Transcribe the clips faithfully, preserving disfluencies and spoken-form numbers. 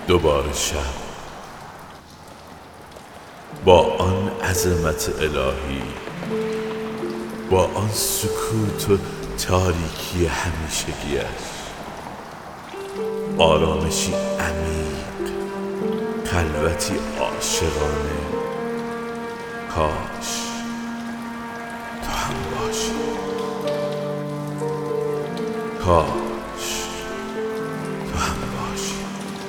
دوباره شب با آن عظمت الهی، با آن سکوت و تاریکی همیشگیش، آرامشی عمیق، خلوتی عاشقانه. کاش تو هم باشی، کاش تو هم باشی.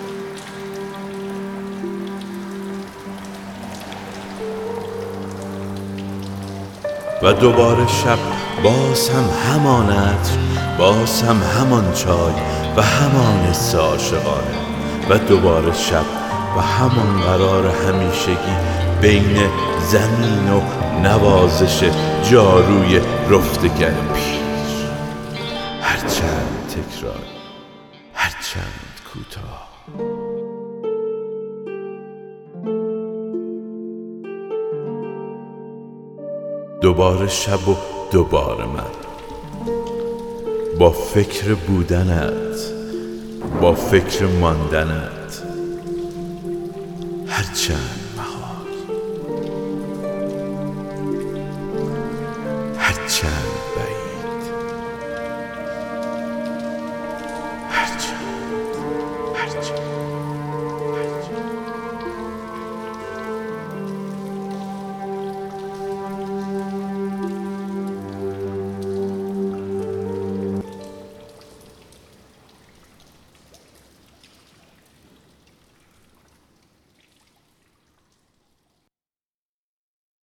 و دوباره شب، باز هم همان عطر، باز هم همان چای و همان حس عاشقانه. و دوباره شب و همان قرار همیشگی بین زمین و نوازش جاروی رفتگر پیر. هرچند تکرار، هرچند کوتاه. دوباره شب و دوباره من، با فکر بودنت، با فکر ماندنت. هرچند